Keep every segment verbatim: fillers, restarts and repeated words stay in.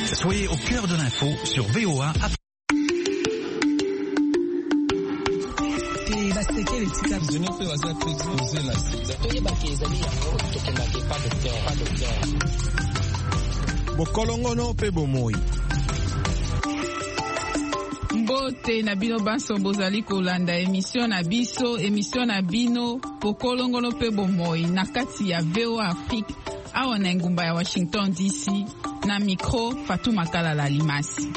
Soyez au cœur de l'info sur V O A. Bokolongono pe bomoi. Mbote na bino banso bozali kolanda emission na biso emission na bino Bokolongono pe bomoi na kati ya V O A Afrique awa na ngumba ya Washington D C na micro Fatuma Kalala Limasi.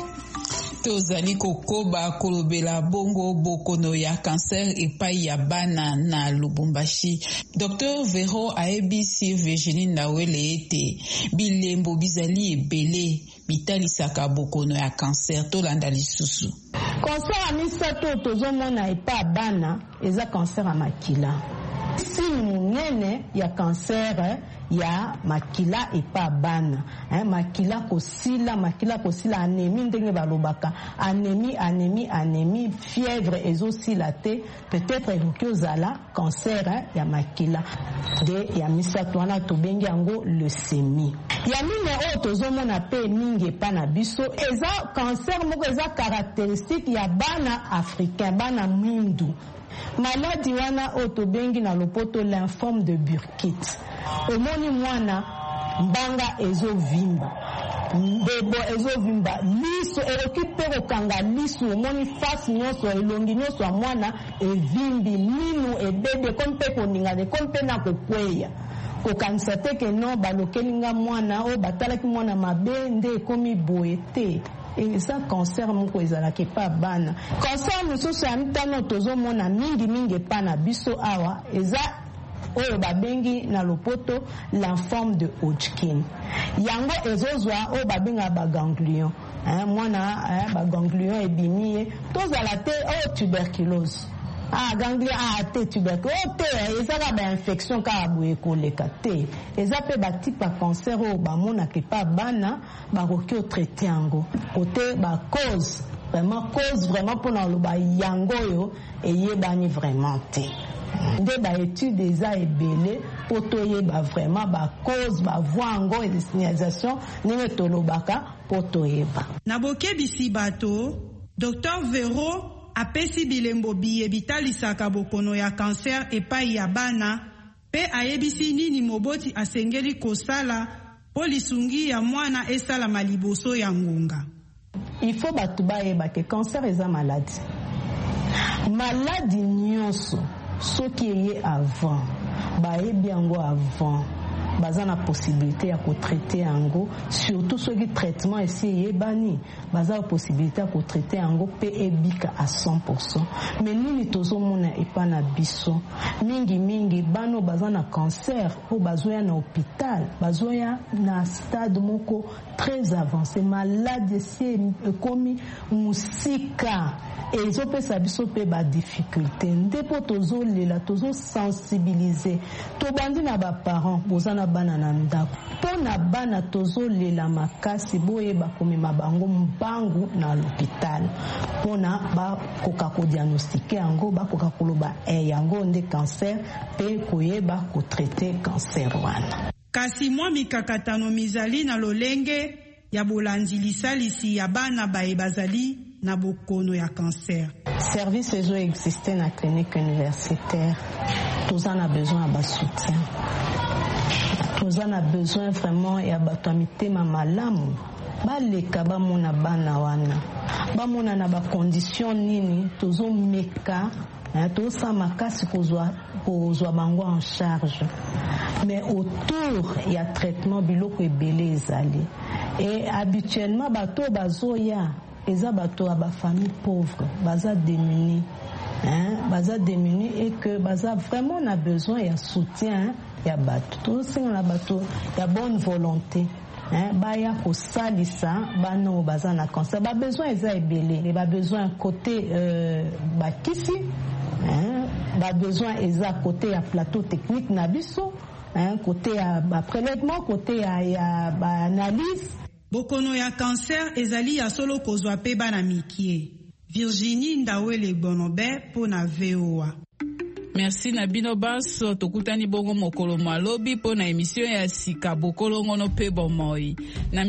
Tozali kokoba kolobela bongo bokono ya cancer epai ya bana na Lubumbashi. Docteur Vero aebisi Virginie Ndawele ete bilembo bizali ebele bitalisaka bokono ya cancer tolanda lisusu. Cancer a misato tozomona epa bana eza cancer a makila. Si munene ya cancer ya makila epa bana hein, makila kosila makila kosila anémie ndenge balobaka anémie anémie anémie fièvre ezosila te peut-être evoki ozala cancer hein, ya makila de ya misato wana tobengi yango leucémie ya mine oyo tozomona pe mingi epa na biso eza cancer moko eza caractéristique ya bana africain bana mwindu. Maladie wana otobengi na lopoto lymphome de Burkitt. Omoni mwana mbanga ezovimba. Mbebo ezovimba. Liso erokipe kokanga liso omoni face nyonso elongi nyonso ya mwana evimbi minu ebebe kompe koninga de kompe na kokweya. Kokanisa te ke no balokelinga mwana o batalaki mwana mabe nde ekomi boye te. Eza cancer moko ezalaki pa bana. Cancer mosusu ya mitano tozomona mingi mingi epa na biso awa eza oyo babengi na lopoto lymphome de Hodgkin. Yango ezozwa oyo babenga ba ganglion. Hein, mwana hein, ba ganglion ebimi ye tozala te oyo tuberculose. Ah, ganglion ah te tuberculose oh, te ezaka ba infection ka boye koleka te ezape ba type ya cancer o ba mona ke pa bana ba roki o traiter yango côté ba cause vraiment cause vraiment pour na lo ba yango yo eyebani vraiment te nde ba étude eza ebele po toyeba vraiment ba cause ba voango et de signalisation ndenge tolobaka po toyeba na bokebisi bato. Docteur Vero apesi bilembo biye bitalisaka bokono ya cancer epai ya bana pe ayebisi nini moboti asengeli kosala po lisungi ya mwana esala maliboso ya ngonga. Il faut batu bayeba ke cancer eza maladie. Maladie nyonso soki eye avant bayebi yango avant baza na possibilité ya kotraiter yango surtout soki traitement esi eyebani baza na possibilité ya kotraiter yango pe ebika à cent pour cent. Mais nini tozomona epa na biso mingi mingi bano baza na cancer o bazoya na hôpital bazoya na stade moko très avancé malade si ekomi musika ezopesa biso pe ba difficulté ndepo tozolela tozosensibiliser tobandi na ba parents bozana bana na ndako pona bana tozolela makasi boyeba komema bango mbangu na l'hôpital pona bakoka kodiagnostiquer yango bakoka koloba e yango nde cancer pe koyeba kotraiter cancer wana. Kasi mwa mikakatano mizali na lolenge ya bolandi lisalisi ya bana baye bazali na bokono ya cancer. Service ezo existe na clinique universitaire. Tozana besoin ya soutien. Tozana besoin vraiment ya bato mitema malamu. Baleka bamona bana wana. Bamona na ba condition nini tozo meka toza makasi kozwa kozwa bango en charge. Mais autour ya traitement biloko ebele ezali. Et habituellement bato bazoya eza bato ya ba famille pauvre baza démunis hein baza démunis et que baza vraiment na besoin ya soutien ya bato tout singa na bato ya bonne volonté hein baya ko salisa bano baza na cancer ba besoin eza ebele et ba besoin côté euh, bakisi hein ba besoin eza côté ya plateau technique na biso hein côté ya ba prélèvement côté ya, ya ba analyse. Bokono ya cancer ezali ya solo kozwa pe bana mikie. Virginie Ndawele Bonobe po na V O A. Merci na bino baso tokutani bongo mokolo malobi po na émission ya sika bokolongono pe bomoi. Na